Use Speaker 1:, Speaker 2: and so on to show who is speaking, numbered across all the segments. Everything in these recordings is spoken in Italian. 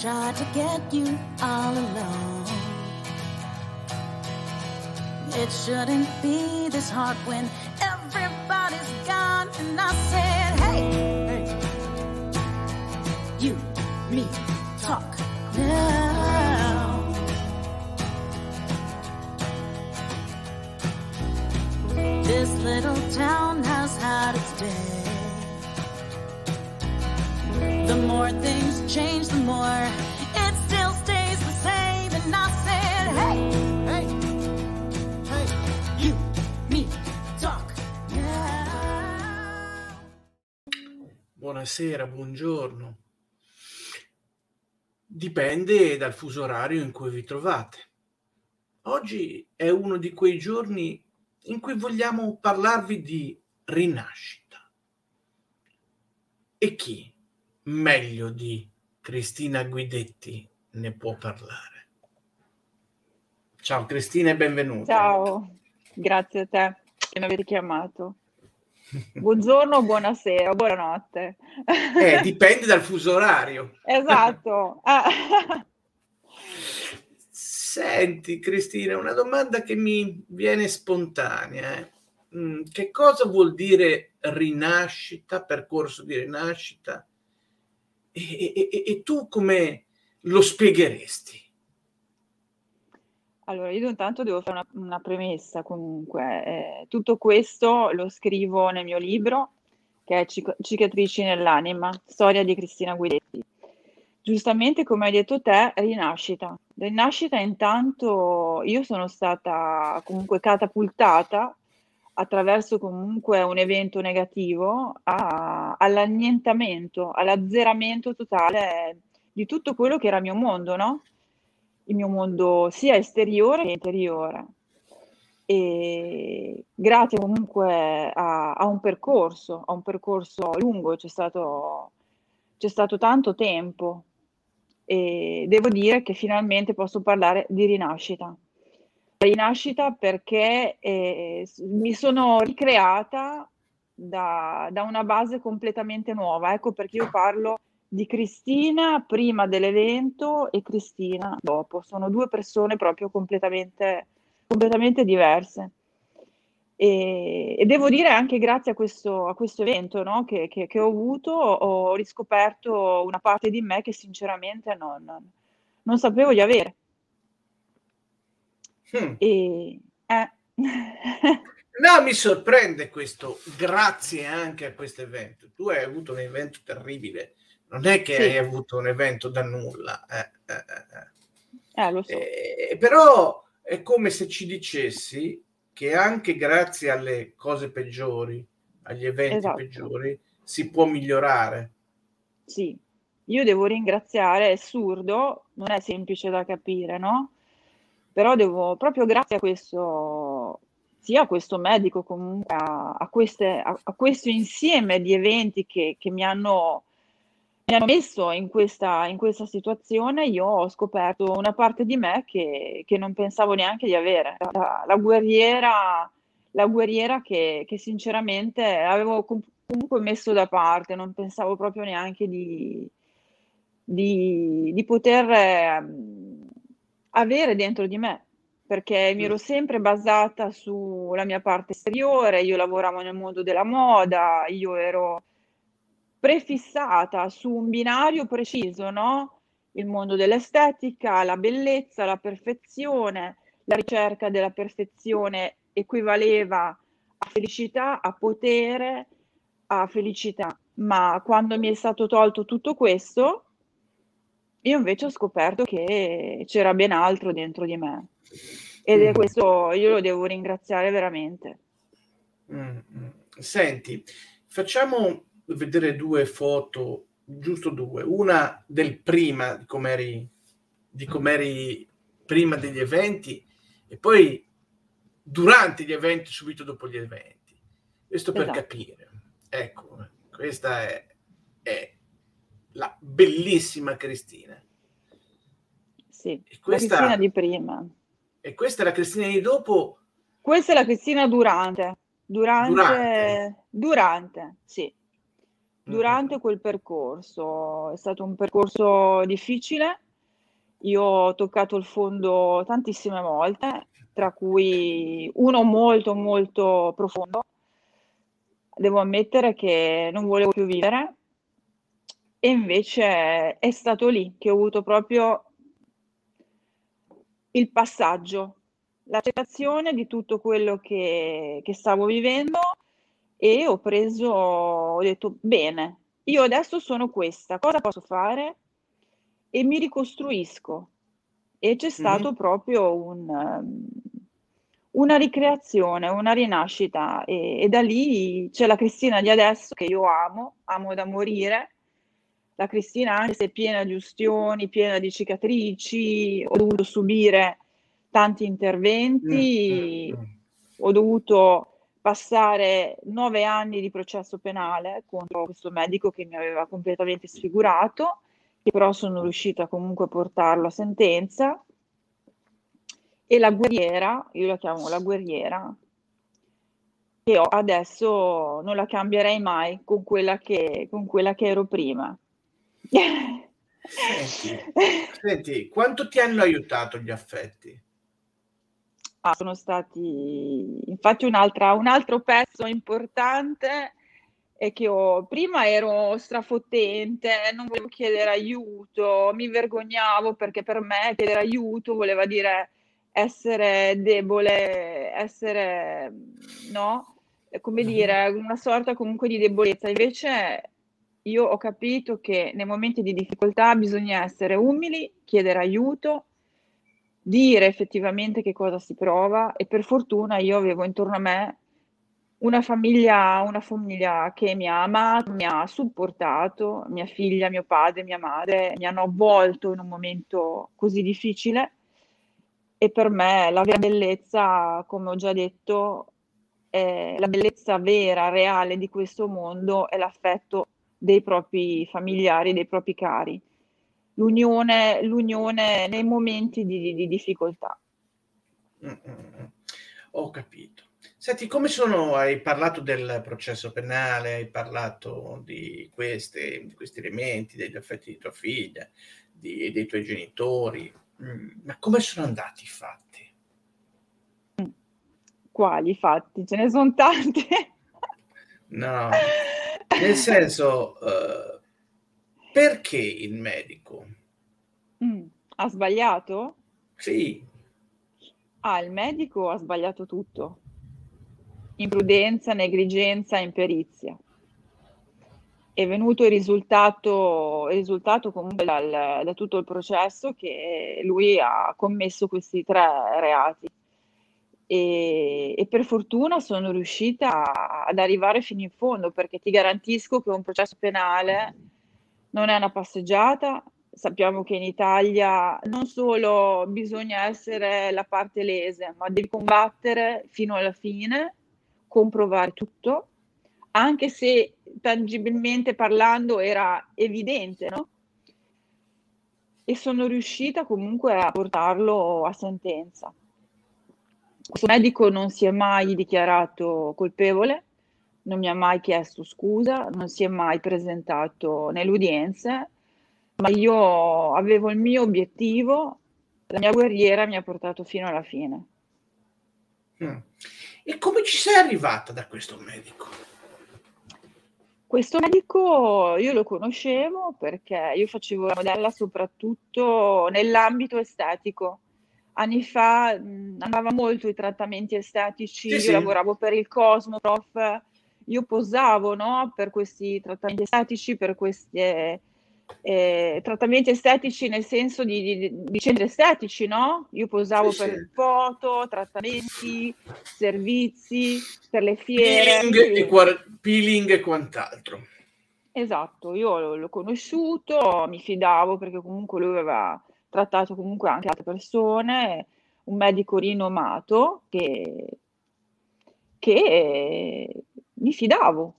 Speaker 1: tried to get you all alone. It shouldn't be this hard when everybody's gone. And I said, hey, you, me, talk now. This little town has had its day. The more things change, the more it still stays the same. And I said, hey, hey, hey, you, me, talk now.
Speaker 2: Buonasera, buongiorno. Dipende dal fuso orario in cui vi trovate. Oggi è uno di quei giorni in cui vogliamo parlarvi di rinascita. E chi meglio di Cristina Guidetti ne può parlare? Ciao Cristina e benvenuta.
Speaker 3: Ciao, grazie a te che mi avete chiamato. Buongiorno, buonasera, buonanotte.
Speaker 2: Dipende dal fuso orario.
Speaker 3: Esatto.
Speaker 2: Senti Cristina, una domanda che mi viene spontanea. Che cosa vuol dire rinascita, percorso di rinascita? E tu come lo spiegheresti?
Speaker 3: Allora, io intanto devo fare una premessa comunque. Tutto questo lo scrivo nel mio libro, che è Cicatrici nell'anima, storia di Cristina Guidetti. Giustamente, come hai detto te, rinascita. Rinascita, intanto io sono stata comunque catapultata attraverso comunque un evento negativo all'annientamento, all'azzeramento totale di tutto quello che era il mio mondo, no? Il mio mondo sia esteriore che interiore. E grazie comunque a un percorso lungo, c'è stato tanto tempo e devo dire che finalmente posso parlare di rinascita. Rinascita perché mi sono ricreata da una base completamente nuova. Ecco perché io parlo di Cristina prima dell'evento e Cristina dopo. Sono due persone proprio completamente diverse. E devo dire anche grazie a questo evento, no, che ho avuto, ho riscoperto una parte di me che sinceramente non sapevo di avere.
Speaker 2: No, mi sorprende questo, grazie anche a questo evento. Tu hai avuto un evento terribile, non è che
Speaker 3: sì.
Speaker 2: hai avuto un evento da nulla.
Speaker 3: Lo so.
Speaker 2: Però è come se ci dicessi che anche grazie alle cose peggiori, agli eventi
Speaker 3: Esatto.
Speaker 2: peggiori, si può migliorare.
Speaker 3: Sì, io devo ringraziare, è assurdo, non è semplice da capire, no? Però devo, proprio grazie a questo, sia a questo medico comunque, a questo insieme di eventi che mi hanno messo in questa situazione, io ho scoperto una parte di me che non pensavo neanche di avere, la guerriera che sinceramente avevo comunque messo da parte, non pensavo proprio neanche di poter avere dentro di me, perché mi ero sempre basata sulla mia parte esteriore, io lavoravo nel mondo della moda, io ero prefissata su un binario preciso, no? Il mondo dell'estetica, la bellezza, la perfezione, la ricerca della perfezione equivaleva a felicità, a potere, a felicità. Ma quando mi è stato tolto tutto questo, io invece ho scoperto che c'era ben altro dentro di me. Ed è questo, io lo devo ringraziare veramente.
Speaker 2: Senti, facciamo vedere due foto, giusto due, una del prima, di com'eri prima degli eventi e poi durante gli eventi, subito dopo gli eventi. Questo per capire. Ecco, questa è la bellissima Cristina.
Speaker 3: Sì, la Cristina di prima.
Speaker 2: E questa è la Cristina di dopo?
Speaker 3: Questa è la Cristina durante, sì. durante quel percorso. È stato un percorso difficile. Io ho toccato il fondo tantissime volte, tra cui uno molto, molto profondo. Devo ammettere che non volevo più vivere e invece è stato lì che ho avuto proprio il passaggio, l'accettazione di tutto quello che stavo vivendo e ho detto, bene, io adesso sono questa, cosa posso fare? E mi ricostruisco. E c'è stato proprio una ricreazione, una rinascita e da lì c'è la Cristina di adesso che io amo da morire. La Cristina, anche se è piena di ustioni, piena di cicatrici, ho dovuto subire tanti interventi, ho dovuto passare 9 anni di processo penale contro questo medico che mi aveva completamente sfigurato, che però sono riuscita comunque a portarlo a sentenza. E la guerriera, io la chiamo la guerriera, che ho adesso non la cambierei mai con quella che ero prima.
Speaker 2: Senti, quanto ti hanno aiutato gli affetti?
Speaker 3: Sono stati, infatti un altro pezzo importante è che prima ero strafottente, non volevo chiedere aiuto, mi vergognavo perché per me chiedere aiuto voleva dire essere debole, essere, no? Come dire, una sorta comunque di debolezza. Invece io ho capito che nei momenti di difficoltà bisogna essere umili, chiedere aiuto, dire effettivamente che cosa si prova e per fortuna io avevo intorno a me una famiglia che mi ha amato, mi ha supportato, mia figlia, mio padre, mia madre, mi hanno avvolto in un momento così difficile e per me la vera bellezza, come ho già detto, la bellezza vera, reale di questo mondo è l'affetto dei propri familiari, dei propri cari, l'unione nei momenti di difficoltà.
Speaker 2: Ho capito. Senti, hai parlato del processo penale, hai parlato di questi elementi, degli affetti di tua figlia, dei tuoi genitori, ma come sono andati i fatti?
Speaker 3: Quali fatti? Ce ne sono tanti.
Speaker 2: No, nel senso, perché il medico?
Speaker 3: Ha sbagliato?
Speaker 2: Sì.
Speaker 3: Il medico ha sbagliato tutto. Imprudenza, negligenza, imperizia. È venuto il risultato comunque da tutto il processo che lui ha commesso questi 3 reati. E per fortuna sono riuscita ad arrivare fino in fondo, perché ti garantisco che un processo penale non è una passeggiata. Sappiamo che in Italia non solo bisogna essere la parte lesa, ma devi combattere fino alla fine, comprovare tutto, anche se tangibilmente parlando era evidente, no? E sono riuscita comunque a portarlo a sentenza. Questo medico non si è mai dichiarato colpevole, non mi ha mai chiesto scusa, non si è mai presentato nelle udienze, ma io avevo il mio obiettivo, la mia guerriera mi ha portato fino alla fine.
Speaker 2: E come ci sei arrivata da questo medico?
Speaker 3: Questo medico io lo conoscevo perché io facevo la modella soprattutto nell'ambito estetico. Anni fa andava molto i trattamenti estetici,
Speaker 2: Sì,
Speaker 3: io
Speaker 2: sì.
Speaker 3: lavoravo per il Cosmoprof, io posavo, no, per questi trattamenti estetici, per questi trattamenti estetici nel senso di centri estetici, no? Io posavo
Speaker 2: Sì,
Speaker 3: per
Speaker 2: sì.
Speaker 3: foto, trattamenti, servizi, per le fiere.
Speaker 2: Peeling e quant'altro.
Speaker 3: Esatto, io l'ho conosciuto, mi fidavo perché comunque lui aveva trattato comunque anche altre persone, un medico rinomato che mi fidavo.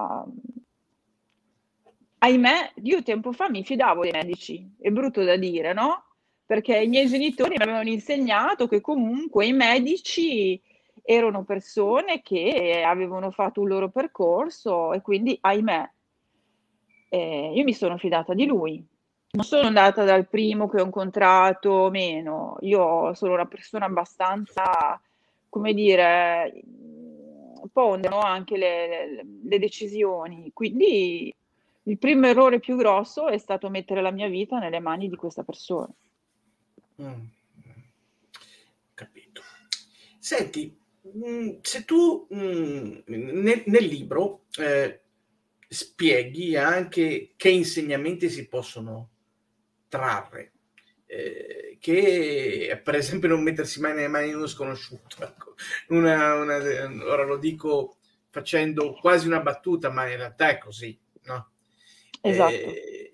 Speaker 3: Ahimè, io tempo fa mi fidavo dei medici, è brutto da dire, no? Perché i miei genitori mi avevano insegnato che comunque i medici erano persone che avevano fatto un loro percorso e quindi, ahimè, io mi sono fidata di lui. Non sono andata dal primo che ho incontrato o meno. Io sono una persona abbastanza, come dire, pondero anche le decisioni. Quindi il primo errore più grosso è stato mettere la mia vita nelle mani di questa persona.
Speaker 2: Capito. Senti, se tu nel libro spieghi anche che insegnamenti si possono trarre, che per esempio non mettersi mai nelle mani di uno sconosciuto, ecco. Ora lo dico facendo quasi una battuta, ma in realtà è così, no?
Speaker 3: Esatto.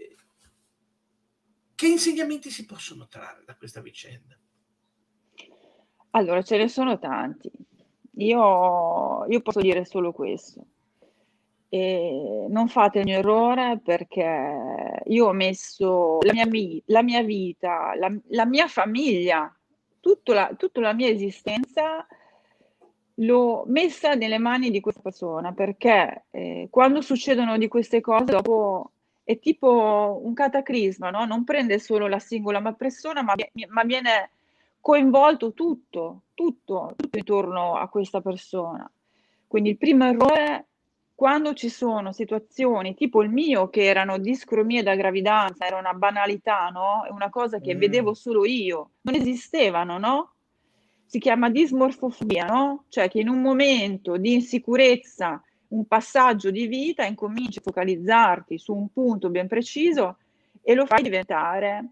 Speaker 2: Che insegnamenti si possono trarre da questa vicenda?
Speaker 3: Allora, ce ne sono tanti. Io posso dire solo questo. Non fate il mio errore, perché io ho messo la mia vita, la mia famiglia, tutta la mia esistenza l'ho messa nelle mani di questa persona, perché quando succedono di queste cose dopo è tipo un cataclisma, no? Non prende solo la singola persona, ma viene coinvolto tutto intorno a questa persona. Quindi il primo errore, quando ci sono situazioni tipo il mio, che erano discromie da gravidanza, era una banalità, no? È una cosa che vedevo solo io, non esistevano, no? Si chiama dismorfofobia, no? Cioè che in un momento di insicurezza, un passaggio di vita, incominci a focalizzarti su un punto ben preciso e lo fai diventare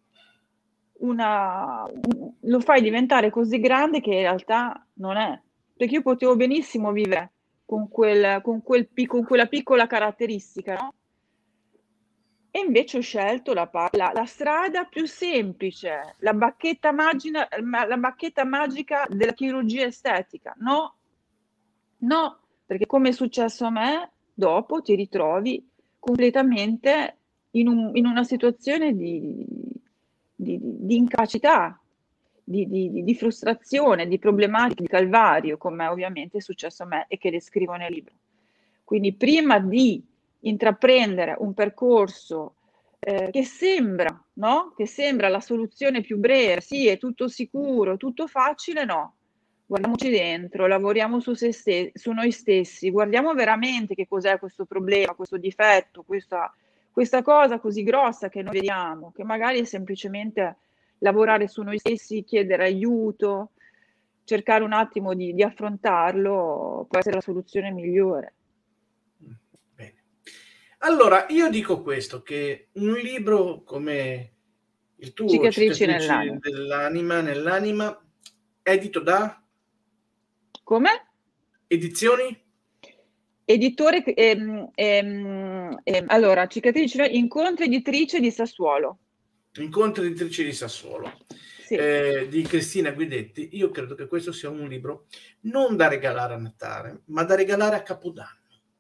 Speaker 3: così grande che in realtà non è. Perché io potevo benissimo vivere con quella piccola caratteristica, no? E invece ho scelto la strada più semplice, la bacchetta magica della chirurgia estetica. No, perché come è successo a me, dopo ti ritrovi completamente in una situazione di incapacità, di frustrazione, di problematica, di calvario, come ovviamente è successo a me e che descrivo nel libro. Quindi prima di intraprendere un percorso che sembra, no? Che sembra la soluzione più breve, sì, è tutto sicuro, tutto facile, no. Guardiamoci dentro, lavoriamo su noi stessi, guardiamo veramente che cos'è questo problema, questo difetto, questa cosa così grossa che noi vediamo, che magari è semplicemente lavorare su noi stessi, chiedere aiuto, cercare un attimo di affrontarlo, può essere la soluzione migliore.
Speaker 2: Bene. Allora, io dico questo, che un libro come il tuo,
Speaker 3: Cicatrici
Speaker 2: nell'anima, edito da?
Speaker 3: Come?
Speaker 2: Edizioni?
Speaker 3: Editore, allora, Cicatrici, Incontri Editrice di Sassuolo.
Speaker 2: Incontri Editrice di Sassuolo,
Speaker 3: sì.
Speaker 2: Di Cristina Guidetti. Io credo che questo sia un libro non da regalare a Natale, ma da regalare a Capodanno.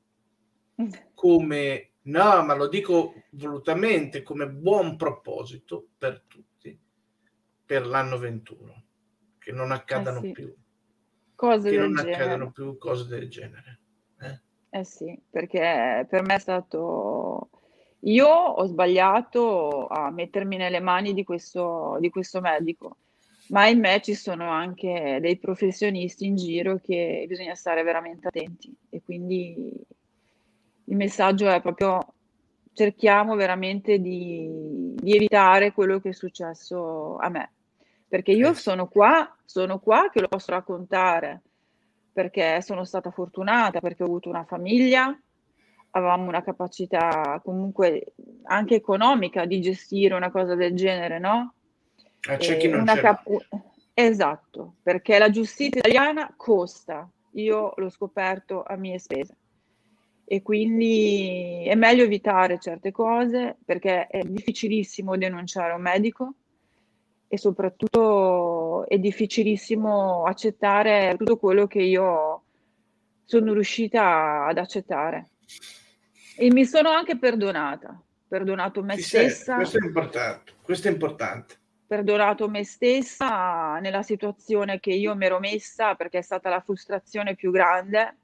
Speaker 2: Come, no, ma lo dico volutamente, come buon proposito per tutti, per l'anno 21, che non accadano più
Speaker 3: cose
Speaker 2: che
Speaker 3: del
Speaker 2: non
Speaker 3: genere.
Speaker 2: accadano più cose del genere.
Speaker 3: Sì, perché per me è stato... Io ho sbagliato a mettermi nelle mani di questo medico, ma in me ci sono anche dei professionisti in giro che bisogna stare veramente attenti, e quindi il messaggio è proprio: cerchiamo veramente di evitare quello che è successo a me, perché io sono qua che lo posso raccontare, perché sono stata fortunata, perché ho avuto una famiglia, avevamo una capacità comunque anche economica di gestire una cosa del genere, no?
Speaker 2: C'è chi non ce l'ha.
Speaker 3: Esatto, perché la giustizia italiana costa, io l'ho scoperto a mie spese, e quindi è meglio evitare certe cose, perché è difficilissimo denunciare un medico e soprattutto è difficilissimo accettare tutto quello che io sono riuscita ad accettare, e mi sono anche perdonato me stessa.
Speaker 2: Questo è importante.
Speaker 3: Perdonato me stessa nella situazione che io mi ero messa, perché è stata la frustrazione più grande,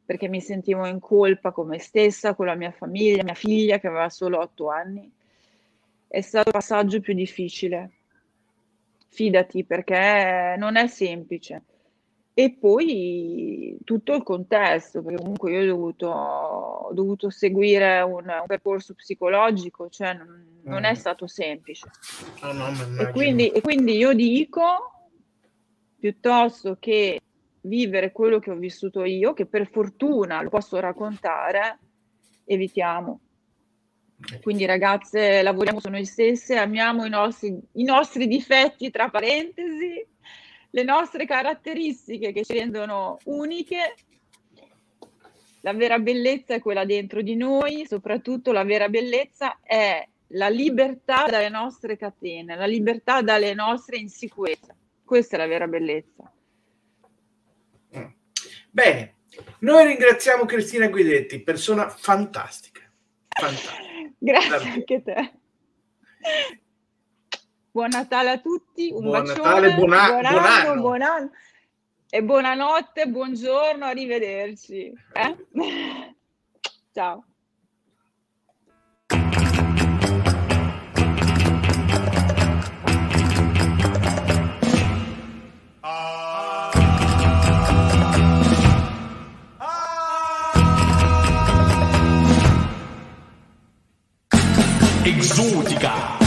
Speaker 3: perché mi sentivo in colpa con me stessa, con la mia famiglia, mia figlia che aveva solo 8 anni. È stato il passaggio più difficile. Fidati, perché non è semplice. E poi tutto il contesto, perché comunque io ho dovuto seguire un percorso psicologico, cioè non è stato semplice. E quindi io dico, piuttosto che vivere quello che ho vissuto io, che per fortuna lo posso raccontare, evitiamo. Quindi ragazze, lavoriamo su noi stesse, amiamo i nostri difetti, tra parentesi, le nostre caratteristiche che ci rendono uniche. La vera bellezza è quella dentro di noi, soprattutto la vera bellezza è la libertà dalle nostre catene, la libertà dalle nostre insicurezze. Questa è la vera bellezza.
Speaker 2: Bene, noi ringraziamo Cristina Guidetti, persona fantastica.
Speaker 3: Grazie anche te. Buon Natale a tutti, un
Speaker 2: buon
Speaker 3: bacione,
Speaker 2: Natale,
Speaker 3: buon anno e buonanotte, buongiorno, arrivederci. Ciao.
Speaker 4: Exotica.